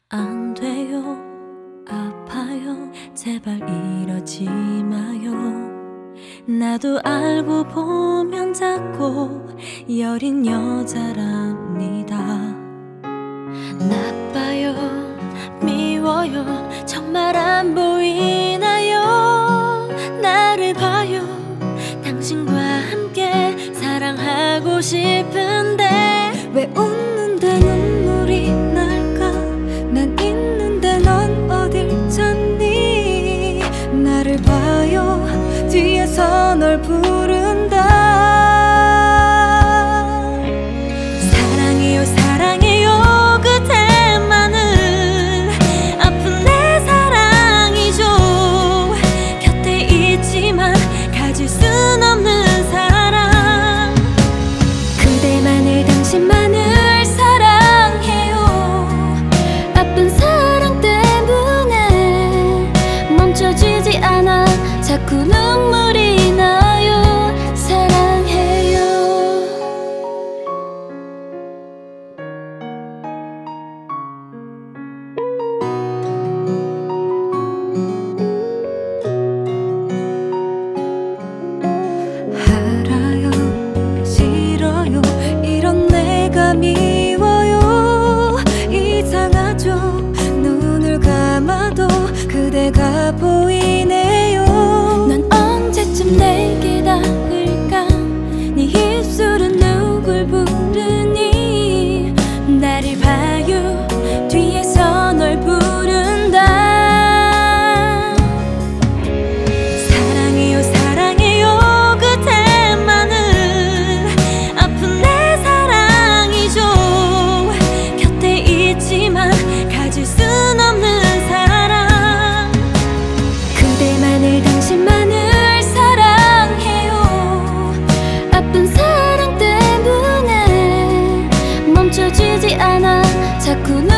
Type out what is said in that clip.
안 돼요, 아파요, 제발 이러지 마요. 나도 알고 보면 자꾸 여린 여자랍니다. 나빠요, 미워요, 정말 안 보이나요? 나를 봐요, 당신과 함께 사랑하고 싶은데 왜 웃는데 눈물이 날까? 난 있는데 넌 어딜 찾니? 나를 봐요, 뒤에서 널 부른다. 사랑해요 사랑해요 그대만은 아픈 내 사랑이죠. 곁에 있지만 가질 순 없는 사랑. 그대만을 당신만을 사랑해요. 아픈 사랑 때문에 멈춰지지 않아 자꾸 눈물이 나요. 사랑해요. 알아요, 싫어요, 이런 내가 미워요. 이상하죠, 눈을 감아도 그대가 보이네요. 넌 언제쯤 내게 닿을까? 네 입술은 누굴 부르니? 나를 봐요, 뒤에서 널 부른다. 사랑해요 사랑해요 그대만은 아픈 내 사랑이죠. 곁에 있지만 가질 순 없는 사랑. 그대만을 당신만을 사랑해요. 아픈 사랑 때문에 멈춰지지 않아 자꾸